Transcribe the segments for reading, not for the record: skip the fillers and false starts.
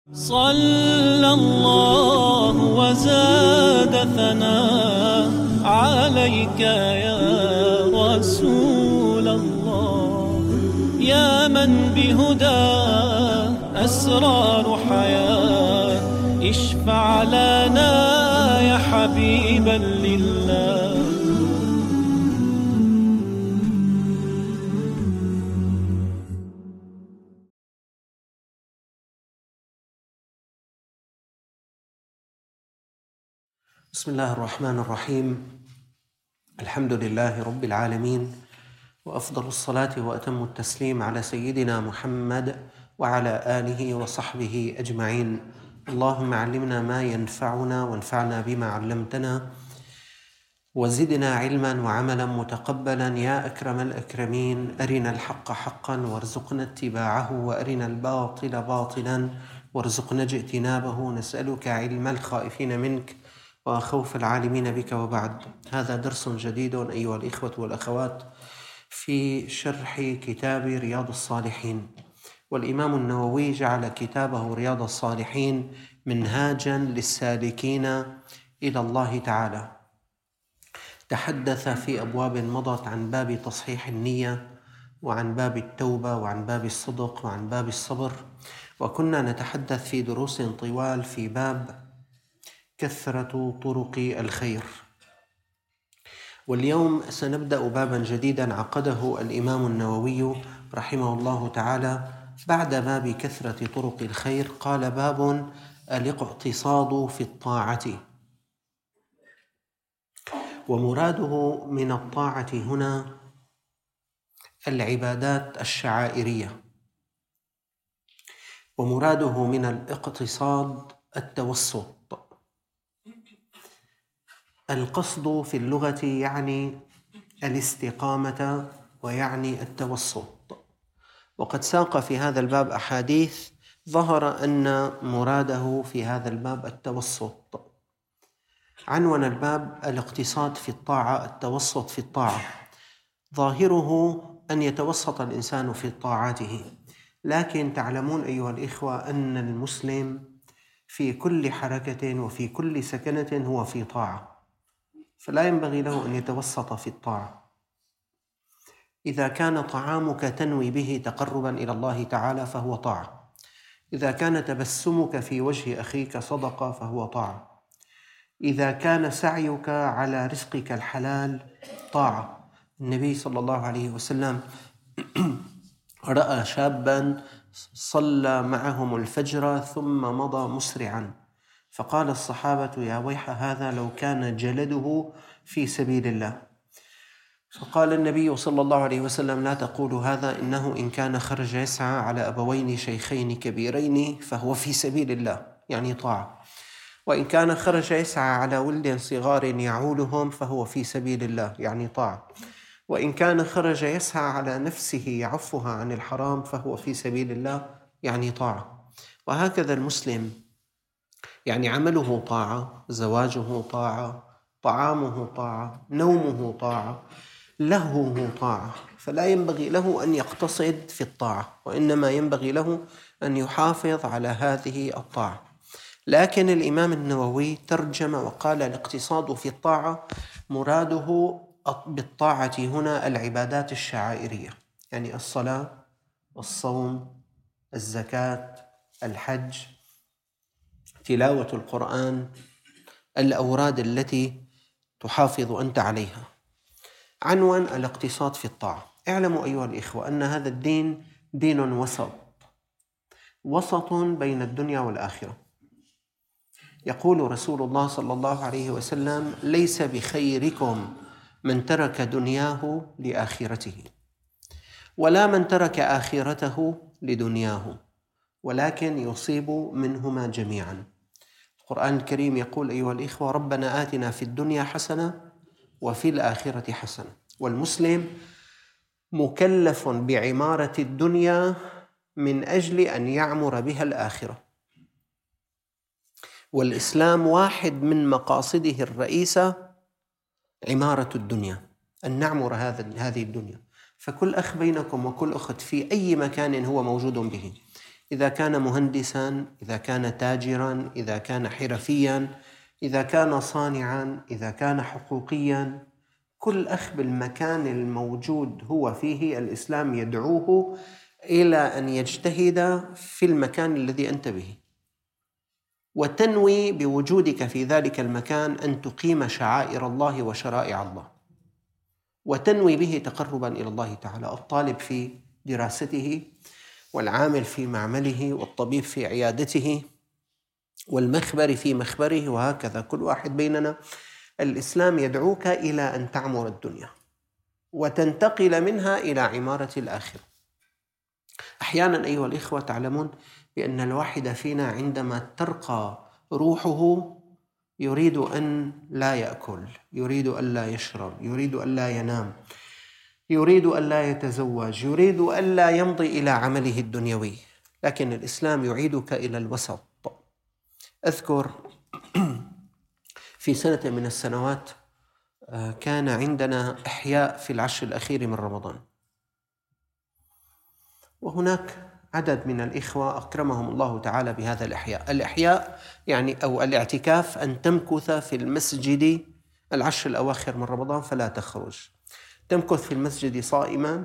صلى الله وزاد ثناء عليك يا رسول الله، يا من بهداه أسرار حياة، اشفع لنا يا حبيبا لله. بسم الله الرحمن الرحيم. الحمد لله رب العالمين، وأفضل الصلاة وأتم التسليم على سيدنا محمد وعلى آله وصحبه أجمعين. اللهم علمنا ما ينفعنا وانفعنا بما علمتنا، وزدنا علما وعملا متقبلا يا أكرم الأكرمين. أرنا الحق حقا وارزقنا اتباعه، وأرنا الباطل باطلا وارزقنا اجتنابه. نسألك علم الخائفين منك وخوف العالمين بك، وبعد. هذا درس جديد أيها الإخوة والأخوات في شرح كتاب رياض الصالحين. والإمام النووي جعل كتابه رياض الصالحين منهاجا للسالكين إلى الله تعالى. تحدث في أبواب مضت عن باب تصحيح النية، وعن باب التوبة، وعن باب الصدق، وعن باب الصبر، وكنا نتحدث في دروس طوال في باب كثرة طرق الخير. واليوم سنبدأ بابا جديدا عقده الإمام النووي رحمه الله تعالى بعد باب كثرة طرق الخير. قال: باب الاقتصاد في الطاعة. ومراده من الطاعة هنا العبادات الشعائرية، ومراده من الاقتصاد التوسط. القصد في اللغة يعني الاستقامة ويعني التوسط. وقد ساق في هذا الباب أحاديث ظهر أن مراده في هذا الباب التوسط. عنوان الباب الاقتصاد في الطاعة، التوسط في الطاعة. ظاهره أن يتوسط الإنسان في طاعاته، لكن تعلمون أيها الإخوة أن المسلم في كل حركة وفي كل سكنة هو في طاعة، فلا ينبغي له أن يتوسط في الطاعة. إذا كان طعامك تنوي به تقربا إلى الله تعالى فهو طاعة، إذا كان تبسمك في وجه أخيك صدقة فهو طاعة، إذا كان سعيك على رزقك الحلال طاعة. النبي صلى الله عليه وسلم رأى شابا صلى معهم الفجر ثم مضى مسرعا، فقال الصحابة: يا ويح هذا لو كان جلده في سبيل الله. فقال النبي صلى الله عليه وسلم: لا تقولوا هذا، إنه إن كان خرج يسعى على أبوين شيخين كبيرين فهو في سبيل الله، يعني طاعة، وإن كان خرج يسعى على ولد صغار يعولهم فهو في سبيل الله، يعني طاعة، وإن كان خرج يسعى على نفسه يعفها عن الحرام فهو في سبيل الله، يعني طاعة. وهكذا المسلم، يعني عمله طاعة، زواجه طاعة، طعامه طاعة، نومه طاعة، لهوه طاعة، فلا ينبغي له أن يقتصد في الطاعة، وإنما ينبغي له أن يحافظ على هذه الطاعة. لكن الإمام النووي ترجم وقال: الاقتصاد في الطاعة مراده بالطاعة هنا العبادات الشعائرية، يعني الصلاة، الصوم، الزكاة، الحج، تلاوة القرآن، الأوراد التي تحافظ أنت عليها. عنوان الاقتصاد في الطاعة. اعلموا أيها الإخوة أن هذا الدين دين وسط بين الدنيا والآخرة. يقول رسول الله صلى الله عليه وسلم: ليس بخيركم من ترك دنياه لآخرته، ولا من ترك آخرته لدنياه، ولكن يصيب منهما جميعا. القرآن الكريم يقول أيها الإخوة: ربنا آتنا في الدنيا حسنة وفي الآخرة حسنة. والمسلم مكلف بعمارة الدنيا من أجل أن يعمر بها الآخرة. والإسلام واحد من مقاصده الرئيسة عمارة الدنيا، أن نعمر هذه الدنيا. فكل أخ بينكم وكل أخت في أي مكان هو موجود به إذا كان مهندساً، إذا كان تاجراً، إذا كان حرفياً، إذا كان صانعاً، إذا كان حقوقياً، كل أخ بالمكان الموجود هو فيه الإسلام يدعوه إلى أن يجتهد في المكان الذي أنت به، وتنوي بوجودك في ذلك المكان أن تقيم شعائر الله وشرائع الله، وتنوي به تقرباً إلى الله تعالى. الطالب في دراسته، والعامل في معمله، والطبيب في عيادته، والمخبر في مخبره، وهكذا كل واحد بيننا. الإسلام يدعوك إلى أن تعمر الدنيا وتنتقل منها إلى عمارة الآخرة. أحياناً أيها الإخوة تعلمون بأن الواحد فينا عندما ترقى روحه يريد أن لا يأكل، يريد أن لا يشرب، يريد أن لا ينام، يريد أن لا يتزوج، يريد أن لا يمضي إلى عمله الدنيوي، لكن الإسلام يعيدك إلى الوسط. أذكر في سنة من السنوات كان عندنا إحياء في العشر الأخير من رمضان، وهناك عدد من الإخوة أكرمهم الله تعالى بهذا الإحياء. الإحياء يعني أو الاعتكاف أن تمكث في المسجد العشر الأواخر من رمضان فلا تخرج، تمكث في المسجد صائما،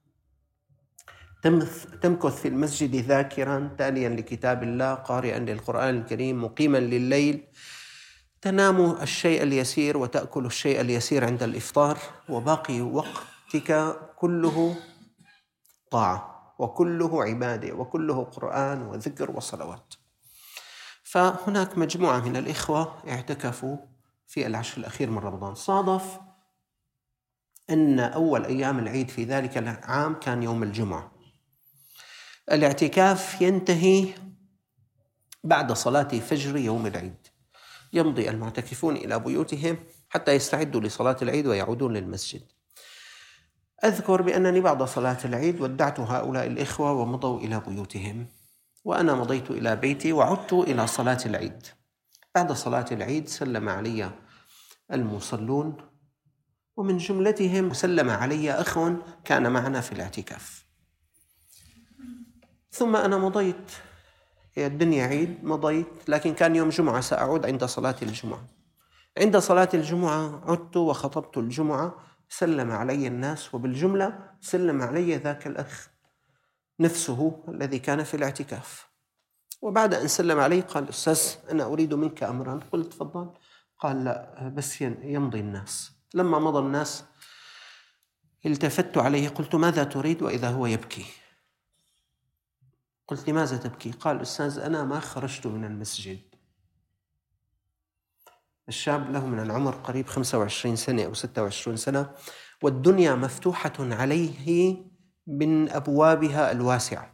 تمكث في المسجد ذاكرا، تاليا لكتاب الله، قارئا للقرآن الكريم، مقيما لليل، تنام الشيء اليسير وتأكل الشيء اليسير عند الإفطار، وباقي وقتك كله طاعة وكله عبادة وكله قرآن وذكر وصلوات. فهناك مجموعة من الإخوة اعتكفوا في العشر الأخير من رمضان. صادف أن أول أيام العيد في ذلك العام كان يوم الجمعة. الاعتكاف ينتهي بعد صلاة فجر يوم العيد، يمضي المعتكفون إلى بيوتهم حتى يستعدوا لصلاة العيد ويعودون للمسجد. أذكر بأنني بعد صلاة العيد ودعت هؤلاء الإخوة ومضوا إلى بيوتهم، وأنا مضيت إلى بيتي وعدت إلى صلاة العيد. بعد صلاة العيد سلم علي المصلون، ومن جملتهم سلم علي أخ كان معنا في الاعتكاف. ثم أنا مضيت، الدنيا عيد، مضيت، لكن كان يوم جمعة سأعود عند صلاة الجمعة. عند صلاة الجمعة عدت وخطبت الجمعة، سلم علي الناس، وبالجملة سلم علي ذاك الأخ نفسه الذي كان في الاعتكاف. وبعد أن سلم علي قال: أستاذ أنا أريد منك أمرا. قلت: تفضل. قال: لا بس يمضي الناس. لما مضى الناس التفت عليه، قلت: ماذا تريد؟ وإذا هو يبكي. قلت: لماذا تبكي؟ قال: أستاذ أنا ما خرجت من المسجد. الشاب له من العمر قريب 25 سنة أو 26 سنة، والدنيا مفتوحة عليه من أبوابها الواسعة.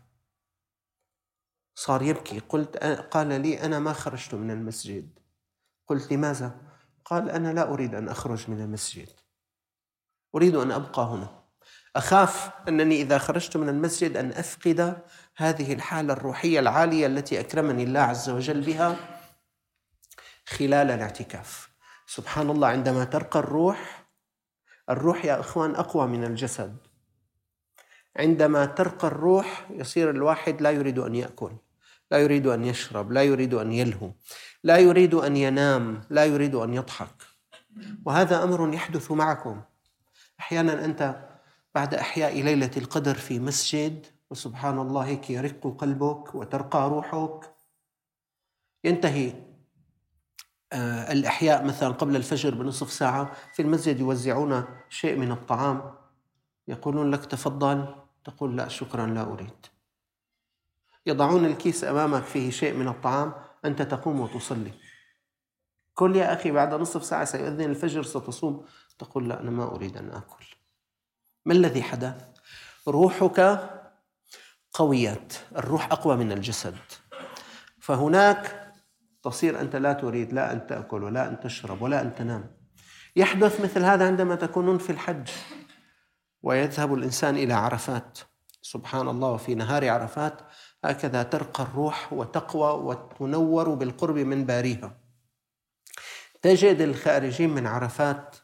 صار يبكي. قال لي: أنا ما خرجت من المسجد. قلت: لماذا؟ قال: أنا لا أريد أن أخرج من المسجد، أريد أن أبقى هنا، أخاف أنني إذا خرجت من المسجد أن أفقد هذه الحالة الروحية العالية التي أكرمني الله عز وجل بها خلال الاعتكاف. سبحان الله، عندما ترقى الروح يا إخوان أقوى من الجسد. عندما ترقى الروح يصير الواحد لا يريد أن يأكل، لا يريد أن يشرب، لا يريد أن يلهو، لا يريد أن ينام، لا يريد أن يضحك. وهذا أمر يحدث معكم. أحيانا أنت بعد إحياء ليلة القدر في مسجد، وسبحان الله هيك يرق قلبك وترقى روحك، ينتهي الإحياء مثلا قبل الفجر بنصف ساعة، في المسجد يوزعون شيء من الطعام، يقولون لك تفضل، تقول: لا شكرا لا أريد. يضعون الكيس أمامك فيه شيء من الطعام، أنت تقوم وتصلي. قل: يا أخي بعد نصف ساعة سيؤذن الفجر، ستصوم. تقول: لا أنا ما أريد أن أكل. ما الذي حدث؟ روحك قويت، الروح أقوى من الجسد، فهناك تصير أنت لا تريد لا أن تأكل ولا أن تشرب ولا أن تنام. يحدث مثل هذا عندما تكونون في الحج ويذهب الإنسان إلى عرفات. سبحان الله، وفي نهار عرفات هكذا ترقى الروح وتقوى وتنور بالقرب من باريها. تجد الخارجين من عرفات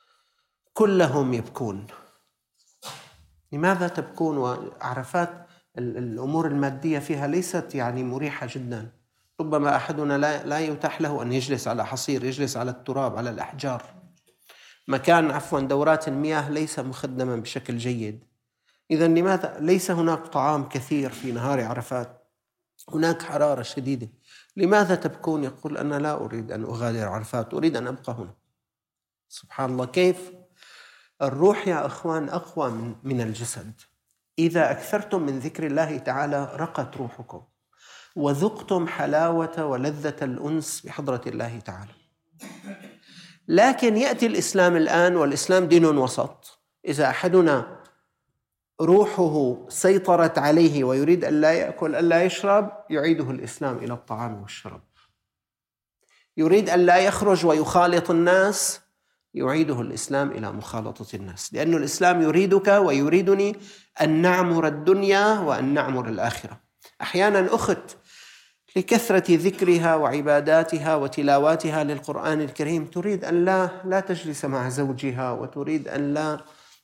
كلهم يبكون. لماذا تبكون؟ وعرفات الأمور المادية فيها ليست يعني مريحة جدا. ربما أحدنا لا يتاح له أن يجلس على حصير، يجلس على التراب، على الأحجار. مكان دورات المياه ليس مخدما بشكل جيد. إذا لماذا ليس هناك طعام كثير في نهار عرفات؟ هناك حرارة شديدة. لماذا تبكون؟ يقول أنا لا أريد أن أغادر عرفات، أريد أن أبقى هنا. سبحان الله، كيف الروح يا أخوان أقوى من الجسد. إذا أكثرتم من ذكر الله تعالى رقت روحكم، وذقتم حلاوة ولذة الأنس بحضرة الله تعالى. لكن يأتي الإسلام الآن، والإسلام دين وسط. إذا أحدنا روحه سيطرت عليه ويريد أن لا يأكل أن لا يشرب، يعيده الإسلام إلى الطعام والشرب. يريد أن لا يخرج ويخالط الناس، يعيده الإسلام إلى مخالطة الناس، لأن الإسلام يريدك ويريدني أن نعمر الدنيا وأن نعمر الآخرة. أحيانا أخت لكثرة ذكرها وعباداتها وتلاواتها للقرآن الكريم تريد أن لا تجلس مع زوجها، وتريد أن لا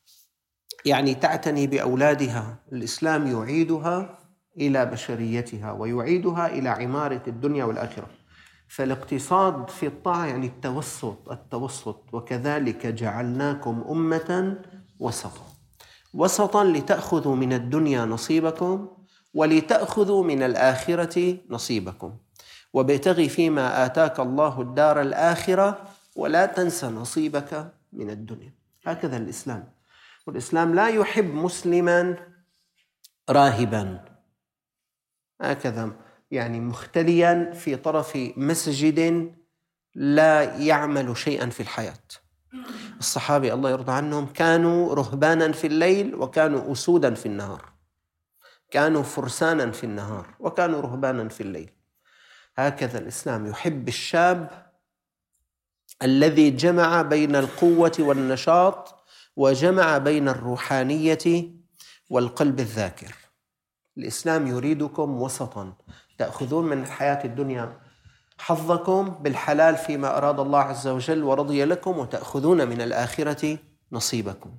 تعتني بأولادها. الإسلام يعيدها إلى بشريتها ويعيدها إلى عمارة الدنيا والآخرة. فالاقتصاد في الطاعة يعني التوسط. وكذلك جعلناكم أمة وسطا لتأخذوا من الدنيا نصيبكم ولتأخذوا من الآخرة نصيبكم، وابتغ فيما آتاك الله الدار الآخرة ولا تنس نصيبك من الدنيا. هكذا الإسلام. والإسلام لا يحب مسلما راهبا هكذا مختليا في طرف مسجد لا يعمل شيئا في الحياة. الصحابة الله يرضى عنهم كانوا رهبانا في الليل وكانوا أسودا في النهار، كانوا فرسانا في النهار وكانوا رهبانا في الليل. هكذا الإسلام يحب الشاب الذي جمع بين القوة والنشاط وجمع بين الروحانية والقلب الذاكر. الإسلام يريدكم وسطا، تأخذون من الحياة الدنيا حظكم بالحلال فيما أراد الله عز وجل ورضي لكم، وتأخذون من الآخرة نصيبكم.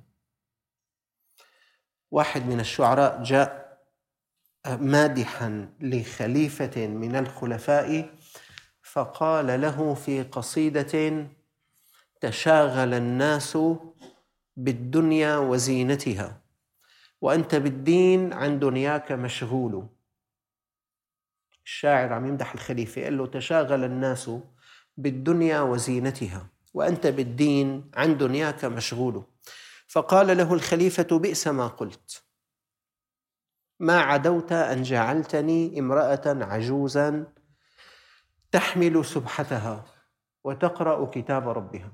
واحد من الشعراء جاء مادحا لخليفة من الخلفاء فقال له في قصيدة: تشاغل الناس بالدنيا وزينتها وأنت بالدين عن دنياك مشغول. الشاعر عم يمدح الخليفة، قال له: تشاغل الناس بالدنيا وزينتها وأنت بالدين عن دنياك مشغول. فقال له الخليفة: بئس ما قلت، ما عدوت أن جعلتني امرأة عجوزا تحمل سبحتها وتقرأ كتاب ربها،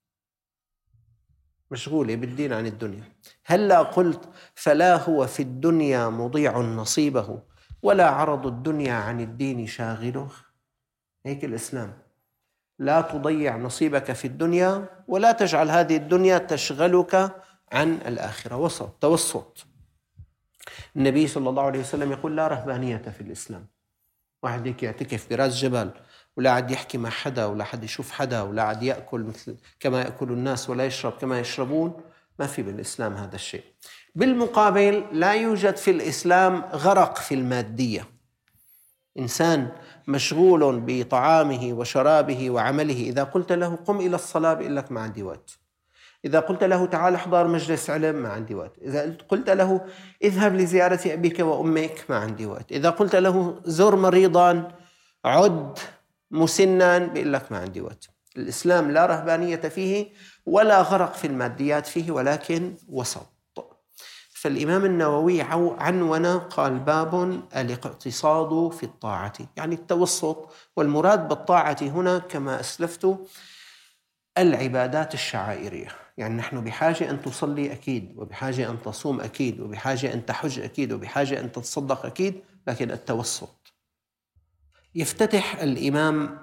مشغولة بالدين عن الدنيا. هلا قلت: فلا هو في الدنيا مضيع نصيبه ولا عرض الدنيا عن الدين شاغله. هيك الإسلام، لا تضيع نصيبك في الدنيا ولا تجعل هذه الدنيا تشغلك عن الآخرة. توسط. النبي صلى الله عليه وسلم يقول: لا رهبانية في الإسلام. واحد هيك يعتكف براس جبل ولا عاد يحكي مع حدا ولا حد يشوف حدا ولا عاد يأكل مثل كما يأكل الناس ولا يشرب كما يشربون، ما في بالإسلام هذا الشيء. بالمقابل لا يوجد في الإسلام غرق في المادية. إنسان مشغول بطعامه وشرابه وعمله، إذا قلت له قم إلى الصلاة بيقول لك ما عندي وقت. إذا قلت له تعال احضر مجلس علم، ما عندي وقت. إذا قلت له اذهب لزيارة أبيك وأمك، ما عندي وقت. إذا قلت له زر مريضا، عد مسنا، بيقول لك ما عندي وقت. الإسلام لا رهبانية فيه ولا غرق في الماديات فيه، ولكن وسط. فالإمام النووي عنون قال: باب الاقتصاد في الطاعة، يعني التوسط. والمراد بالطاعة هنا كما أسلفت العبادات الشعائرية. يعني نحن بحاجة أن تصلي أكيد، وبحاجة أن تصوم أكيد، وبحاجة أن تحج أكيد، وبحاجة أن تتصدق أكيد، لكن التوسط. يفتتح الإمام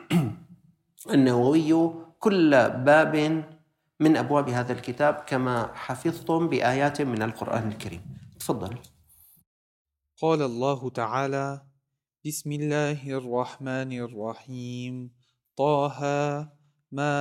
النووي كل باب من أبواب هذا الكتاب كما حفظتم بآيات من القرآن الكريم. تفضل. قال الله تعالى: بسم الله الرحمن الرحيم. طه ما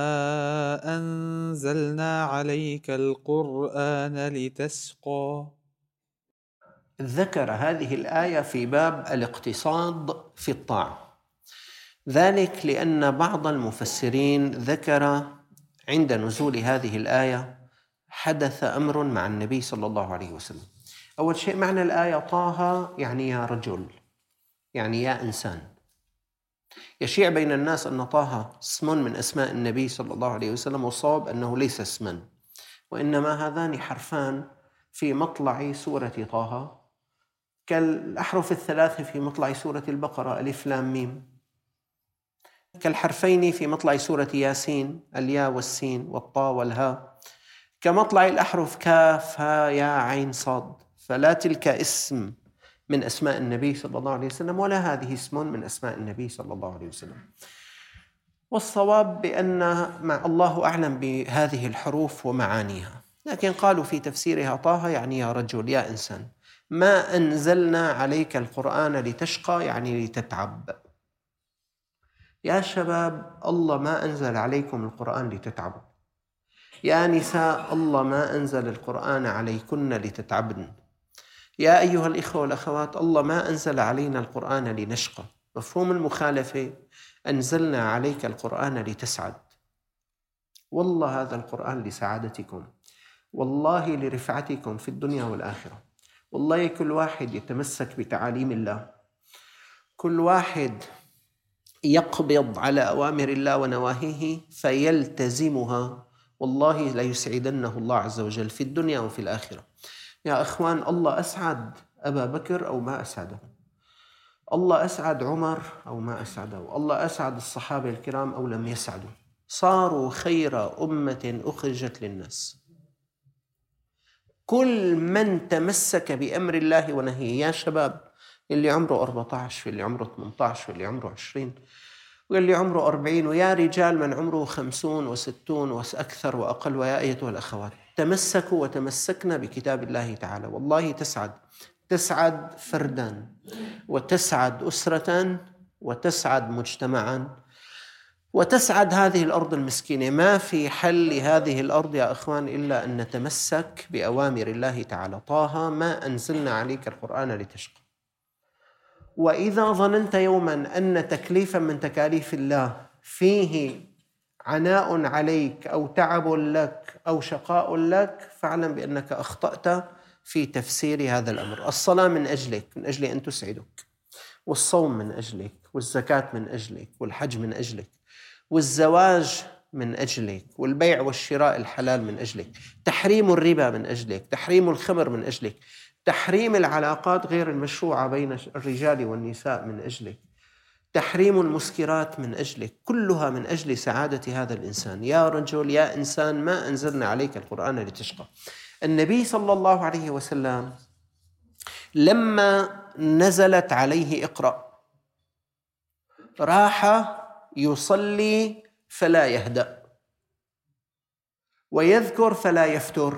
أنزلنا عليك القرآن لتشقى. ذكر هذه الآية في باب الاقتصاد في الطاعة، ذلك لأن بعض المفسرين ذكر عند نزول هذه الآية حدث أمر مع النبي صلى الله عليه وسلم. أول شيء معنى الآية طه يعني يا رجل، يعني يا إنسان. يشيع بين الناس أن طه اسم من أسماء النبي صلى الله عليه وسلم، والصواب أنه ليس اسما، وإنما هذان حرفان في مطلع سورة طه كالأحرف الثلاث في مطلع سورة البقرة ألف لام ميم، كالحرفين في مطلع سورة ياسين الياء والسين والطاء والهاء، كمطلع الأحرف كاف ها يا عين صاد. فلا تلك اسم من أسماء النبي صلى الله عليه وسلم، ولا هذه اسم من أسماء النبي صلى الله عليه وسلم. والصواب بأن الله أعلم بهذه الحروف ومعانيها، لكن قالوا في تفسيرها طه يعني يا رجل يا إنسان. ما أنزلنا عليك القرآن لتشقى يعني لتتعب. يا شباب الله ما أنزل عليكم القرآن لتتعبوا. يا نساء الله ما أنزل القرآن عليكن لتتعبن. يا أيها الإخوة والأخوات الله ما أنزل علينا القرآن لنشقى. مفهوم المخالفة أنزلنا عليك القرآن لتسعد. والله هذا القرآن لسعادتكم، والله لرفعتكم في الدنيا والآخرة. والله كل واحد يتمسك بتعاليم الله، كل واحد يقبض على أوامر الله ونواهيه فيلتزمها، والله لا يسعدنه الله عز وجل في الدنيا وفي الآخرة. يا أخوان الله أسعد أبا بكر أو ما أسعده، الله أسعد عمر أو ما أسعده، الله أسعد الصحابة الكرام أو لم يسعدوا، صاروا خير أمة أخرجت للناس. كل من تمسك بأمر الله ونهيه، يا شباب اللي عمره 14 واللي عمره 18 واللي عمره 20 واللي عمره 40، ويا رجال من عمره 50 و60 وأكثر وأقل، ويا أيتها الأخوات تمسكوا وتمسكنا بكتاب الله تعالى، والله تسعد فردا وتسعد أسرة وتسعد مجتمعا وتسعد هذه الأرض المسكينة. ما في حل لهذه الأرض يا أخوان إلا أن نتمسك بأوامر الله تعالى. طه ما أنزلنا عليك القرآن لتشقى. وإذا ظننت يوما أن تكليفا من تكاليف الله فيه عناء عليك أو تعب لك أو شقاء لك، فاعلم بأنك أخطأت في تفسير هذا الأمر. الصلاة من أجلك، من أجل أن تسعدك، والصوم من أجلك، والزكاة من أجلك، والحج من أجلك، والزواج من أجلك، والبيع والشراء الحلال من أجلك، تحريم الربا من أجلك، تحريم الخمر من أجلك، تحريم العلاقات غير المشروعة بين الرجال والنساء من أجلك، تحريم المسكرات من أجلك، كلها من أجل سعادة هذا الإنسان. يا رجل يا إنسان ما أنزلنا عليك القرآن لتشقى. النبي صلى الله عليه وسلم لما نزلت عليه اقرأ راح يصلي فلا يهدأ ويذكر فلا يفتر،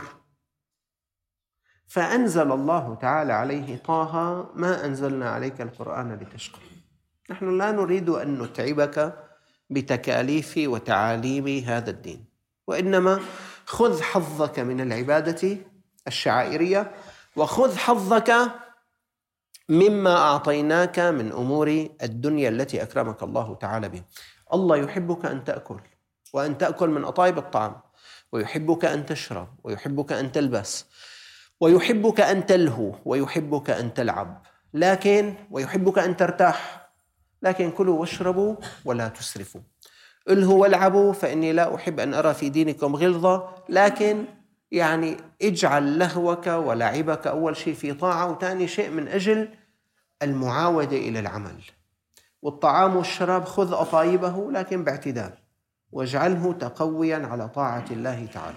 فأنزل الله تعالى عليه طه ما أنزلنا عليك القرآن لتشقى. نحن لا نريد أن نتعبك بتكاليف وتعاليم هذا الدين، وإنما خذ حظك من العبادة الشعائرية، وخذ حظك مما أعطيناك من أمور الدنيا التي أكرمك الله تعالى بها. الله يحبك أن تأكل، وأن تأكل من أطايب الطعام، ويحبك أن تشرب، ويحبك أن تلبس، ويحبك أن تلهو، ويحبك أن تلعب، ويحبك أن ترتاح، لكن كلوا واشربوا ولا تسرفوا. الهوا والعبوا فإني لا أحب أن أرى في دينكم غلظة، لكن يعني اجعل لهوك ولعبك أول شيء في طاعة، وثاني شيء من أجل المعاودة إلى العمل. والطعام والشراب خذ أطايبه لكن باعتدال، واجعله تقويا على طاعة الله تعالى.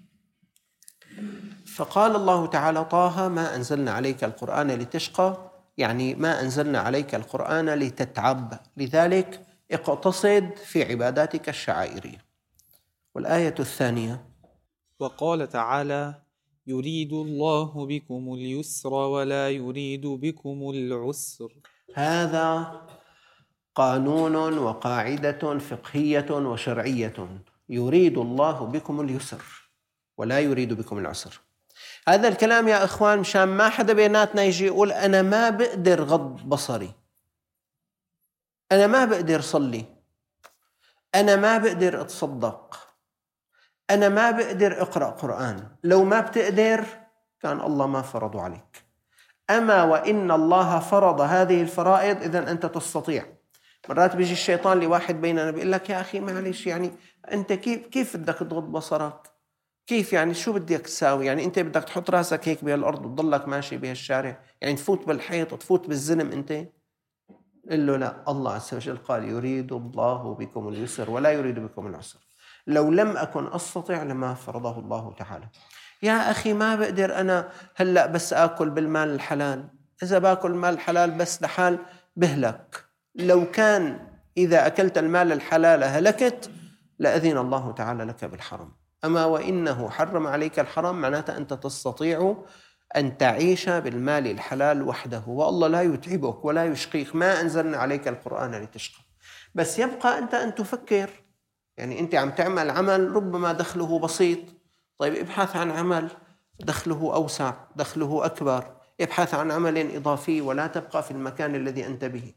فقال الله تعالى طه ما أنزلنا عليك القرآن لتشقى، يعني ما أنزلنا عليك القرآن لتتعب، لذلك اقتصد في عباداتك الشعائرية. والآية الثانية: وقال تعالى يريد الله بكم اليسر ولا يريد بكم العسر. هذا قانون وقاعدة فقهية وشرعية، يريد الله بكم اليسر ولا يريد بكم العسر. هذا الكلام يا إخوان مشان ما حدا بيناتنا يجي يقول أنا ما بقدر غض بصري، أنا ما بقدر صلي، أنا ما بقدر أتصدق، أنا ما بقدر أقرأ قرآن. لو ما بتقدر كان الله ما فرضوا عليك. أما وإن الله فرض هذه الفرائض إذن أنت تستطيع. مرات بيجي الشيطان لواحد بيننا بيقول لك يا أخي معلش، يعني أنت كيف بدك تغض بصرك؟ كيف يعني شو بدك تساوي؟ يعني أنت بدك تحط راسك هيك بهالأرض وتضلك ماشي بهالشارع؟ يعني تفوت بالحيط وتفوت بالزلم أنت؟ قل له لا، الله عز وجل قال يريد الله بكم اليسر ولا يريد بكم العسر. لو لم أكن أستطيع لما فرضه الله تعالى. يا أخي ما بقدر أنا هلأ بس آكل بالمال الحلال، إذا باكل مال الحلال بس لحال بهلك. لو كان إذا أكلت المال الحلال هلكت لأذن الله تعالى لك بالحرام. أما وإنه حرم عليك الحرام معناته أنت تستطيع أن تعيش بالمال الحلال وحده، والله لا يتعبك ولا يشقيك. ما أنزلنا عليك القرآن لتشقى، بس يبقى أنت أن تفكر. يعني أنت عم تعمل عمل ربما دخله بسيط، طيب ابحث عن عمل دخله أوسع، دخله أكبر. ابحث عن عمل إضافي ولا تبقى في المكان الذي أنت به.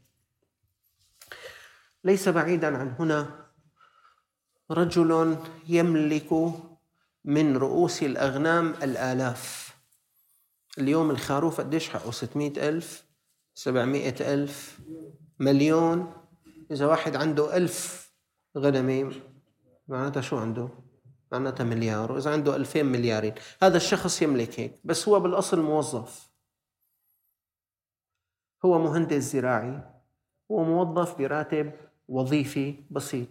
ليس بعيدا عن هنا رجل يملك من رؤوس الأغنام الآلاف. اليوم الخروف قديش حقه؟ 600,000 700,000 مليون. إذا واحد عنده 1000 غنمة معناتها شو عنده؟ معناتها مليار. وإذا عنده 2000 مليارين. هذا الشخص يملك هيك، بس هو بالأصل موظف، هو مهندس زراعي، هو موظف براتب وظيفي بسيط.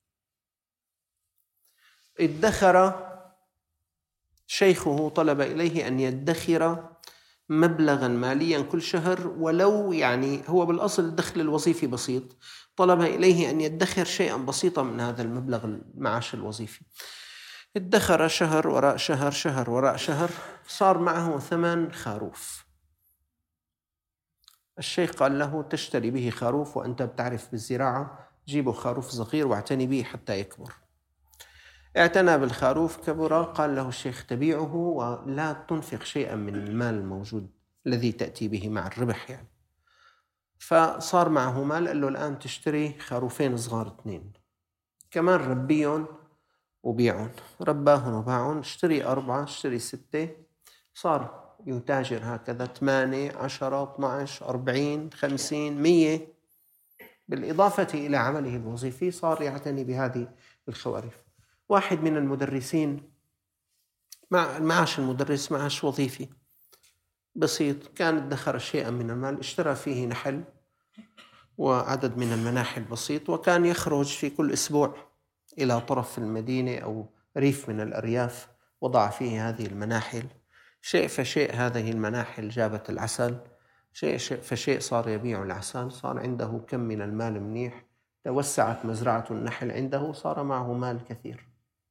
ادخر شيخه، طلب إليه أن يدخر مبلغا ماليا كل شهر، ولو يعني هو بالأصل الدخل الوظيفي بسيط، طلب إليه أن يدخر شيئا بسيطا من هذا المبلغ المعاش الوظيفي. ادخر شهر وراء شهر، شهر وراء شهر، صار معه 8 خروف. الشيخ قال له تشتري به خروف وأنت بتعرف بالزراعة، جيبه خروف صغير واعتني به حتى يكبر. اعتنى بالخروف، كبر. قال له الشيخ تبيعه ولا تنفق شيئا من المال الموجود الذي تأتي به مع الربح يعني. فصار معه مال، قال له الآن تشتري خروفين صغار 2 كمان، ربيهم وبيعهم. رباهم وباعهم، اشتري 4، اشتري 6. صار يتاجر هكذا 8 10 12 40 50 100. بالإضافة إلى عمله الوظيفي صار يعتني بهذه الخوارف. واحد من المدرسين، مع معاش المدرس معاش وظيفي بسيط، كان ادخر شيئا من المال، اشترى فيه نحل وعدد من المناحل بسيط، وكان يخرج في كل أسبوع إلى طرف المدينة أو ريف من الأرياف، وضع فيه هذه المناحل. شيء فشيء هذه المناحل جابت العسل، شيء فشيء صار يبيع العسل، صار عنده كم من المال منيح، توسعت مزرعة النحل عنده، صار معه مال كثير.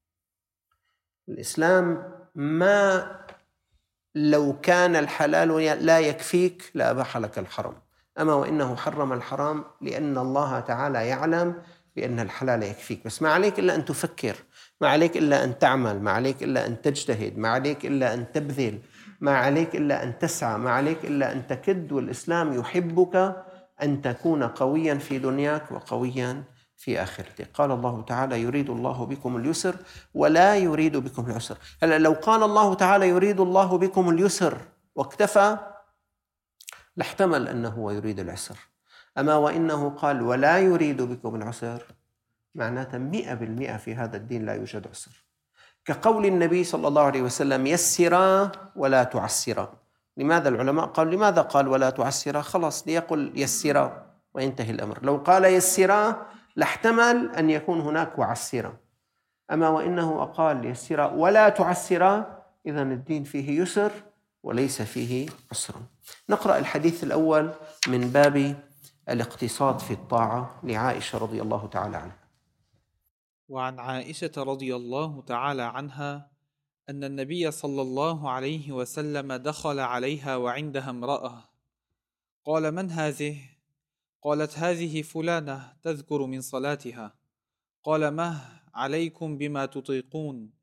الإسلام ما لو كان الحلال لا يكفيك لأباح لك الحرام، أما وإنه حرم الحرام لأن الله تعالى يعلم بأن الحلال يكفيك. بس ما عليك إلا أن تفكر، ما عليك إلا أن تعمل، ما عليك إلا أن تجتهد، ما عليك إلا أن تبذل، ما عليك إلا أن تسعى، ما عليك إلا أن تكد. والإسلام يحبك أن تكون قويا في دنياك وقويا في آخرتك. قال الله تعالى يريد الله بكم اليسر ولا يريد بكم العسر. هلا لو قال الله تعالى يريد الله بكم اليسر واكتفى لاحتمل أنه هو يريد العسر. أما وإنه قال ولا يريد بكم العسر معناته 100% في هذا الدين لا يوجد عسر. كقول النبي صلى الله عليه وسلم يسرا ولا تعسرا. لماذا العلماء قالوا لماذا قال ولا تعسرا؟ خلاص ليقل يسرا وينتهي الأمر. لو قال يسرا لاحتمل أن يكون هناك وعسرا، أما وإنه قال يسرا ولا تعسرا، إذن الدين فيه يسر وليس فيه عسر. نقرأ الحديث الأول من باب الاقتصاد في الطاعة لعائشة رضي الله تعالى عنها. وعن عائشة رضي الله تعالى عنها أن النبي صلى الله عليه وسلم دخل عليها وعندها امرأة، قال من هذه؟ قالت هذه فلانة تذكر من صلاتها. قال مه عليكم بما تطيقون،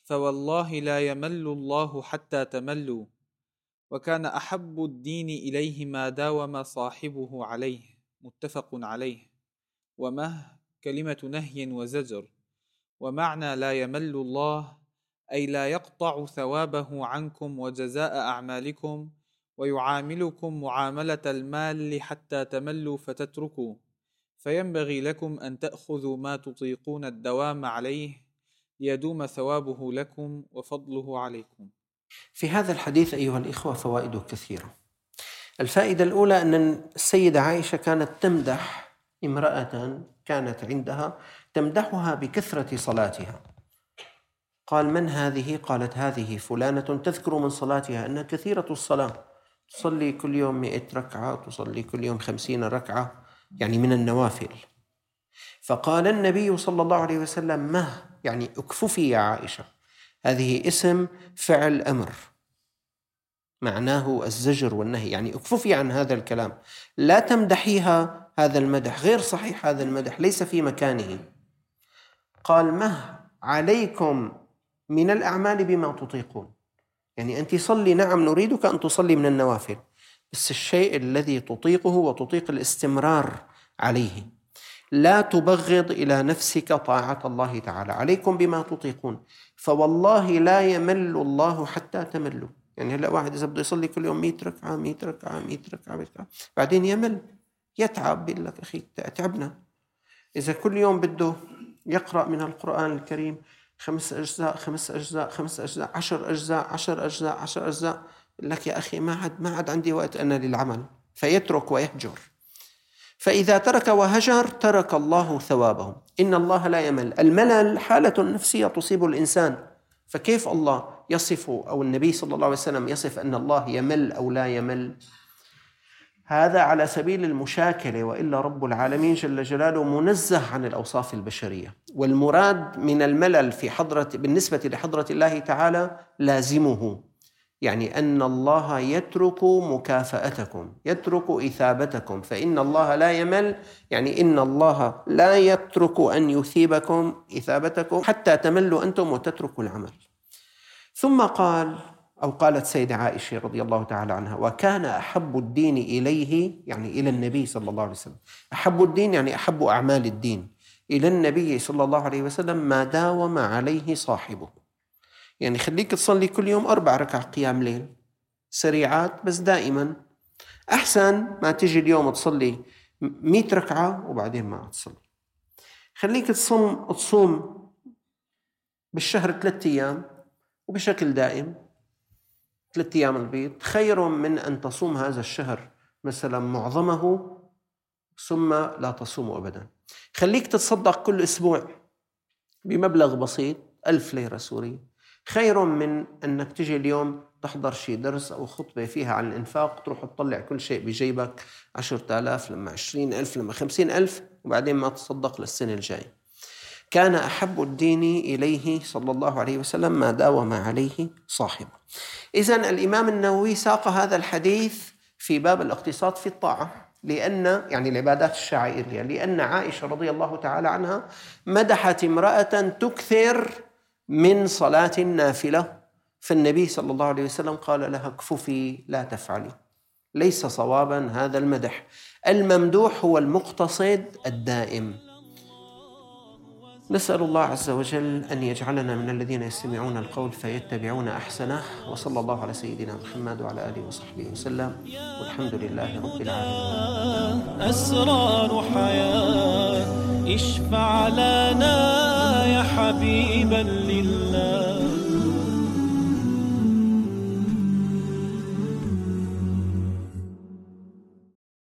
فوالله لا يمل الله حتى تملوا. وكان أحب الدين إليه ما داوم صاحبه عليه. متفق عليه. ومه كلمة نهي وزجر، ومعنى لا يمل الله أي لا يقطع ثوابه عنكم وجزاء أعمالكم، ويعاملكم معاملة المال حتى تملوا فتتركوا، فينبغي لكم أن تأخذوا ما تطيقون الدوام عليه ليدوم ثوابه لكم وفضله عليكم. في هذا الحديث أيها الإخوة فوائد كثيرة. الفائدة الأولى أن السيدة عائشة كانت تمدح امرأة كانت عندها، تمدحها بكثرة صلاتها. قال: من هذه؟ قالت: هذه فلانة تذكر من صلاتها أنها كثيرة الصلاة، تصلي كل يوم 100 ركعة، تصلي كل يوم 50 ركعة، يعني من النوافل. فقال النبي صلى الله عليه وسلم: مه، يعني اكففي يا عائشة. هذه اسم فعل أمر معناه الزجر والنهي، يعني اكففي عن هذا الكلام، لا تمدحيها، هذا المدح غير صحيح، هذا المدح ليس في مكانه. قال: مه عليكم من الأعمال بما تطيقون، يعني أنت صلي، نعم نريدك أن تصلي من النوافل، بس الشيء الذي تطيقه وتطيق الاستمرار عليه، لا تبغض إلى نفسك طاعة الله تعالى، عليكم بما تطيقون، فوالله لا يمل الله حتى تملوا. يعني هلأ واحد إذا بده يصلي كل يوم 100 ركعة 100 ركعة 100 ركعة بعدين يمل، يتعب، بيقول لك أخي تعبنا. إذا كل يوم بده يقرأ من القرآن الكريم 5 أجزاء 5 أجزاء 5 أجزاء 10 أجزاء 10 أجزاء 10 أجزاء، يقول لك يا أخي ما عاد عندي وقت أنا للعمل، فيترك ويهجر. فإذا ترك وهجر ترك الله ثوابه. إن الله لا يمل. الملل حالة نفسية تصيب الإنسان، فكيف الله يصف أو النبي صلى الله عليه وسلم يصف أن الله يمل أو لا يمل؟ هذا على سبيل المشاكلة، وإلا رب العالمين جل جلاله منزه عن الأوصاف البشرية. والمراد من الملل بالنسبة لحضرة الله تعالى لازمه، يعني أن الله يترك مكافأتكم، يترك إثابتكم، فإن الله لا يمل، يعني إن الله لا يترك أن يثيبكم إثابتكم حتى تملوا أنتم وتتركوا العمل. ثم قال أو قالت سيدة عائشة رضي الله تعالى عنها: وكان أحب الدين إليه، يعني إلى النبي صلى الله عليه وسلم، أحب الدين يعني أحب أعمال الدين إلى النبي صلى الله عليه وسلم ما داوم عليه صاحبه. يعني خليك تصلي كل يوم 4 ركع قيام ليل سريعات، بس دائما أحسن ما تجي اليوم تصلي 100 ركعة وبعدين ما تصلي. خليك تصوم بالشهر 3 أيام وبشكل دائم 3 أيام البيض، خير من أن تصوم هذا الشهر مثلا معظمه ثم لا تصوم أبدا. خليك تتصدق كل أسبوع بمبلغ بسيط 1000 ليرة سورية، خير من أنك تجي اليوم تحضر شي درس أو خطبة فيها عن الإنفاق، تروح تطلع كل شيء بجيبك 10,000 لما 20,000 لما 50,000 وبعدين ما تصدق للسنة الجاية. كان أحب الدين إليه صلى الله عليه وسلم ما داوم عليه صاحبه. إذن الإمام النووي ساق هذا الحديث في باب الاقتصاد في الطاعة، لأن يعني العبادات الشعائرية، لأن عائشة رضي الله تعالى عنها مدحت امرأة تكثر من صلاة النافلة، فالنبي صلى الله عليه وسلم قال لها: اكففي لا تفعلي. ليس صوابا هذا المدح، الممدوح هو المقتصد الدائم. نسأل الله عز وجل أن يجعلنا من الذين يستمعون القول فيتبعون أحسنه، وصلى الله على سيدنا محمد وعلى آله وصحبه وسلم، والحمد لله رب العالمين. أسرار حياة اشفع لنا يا حبيبا لله.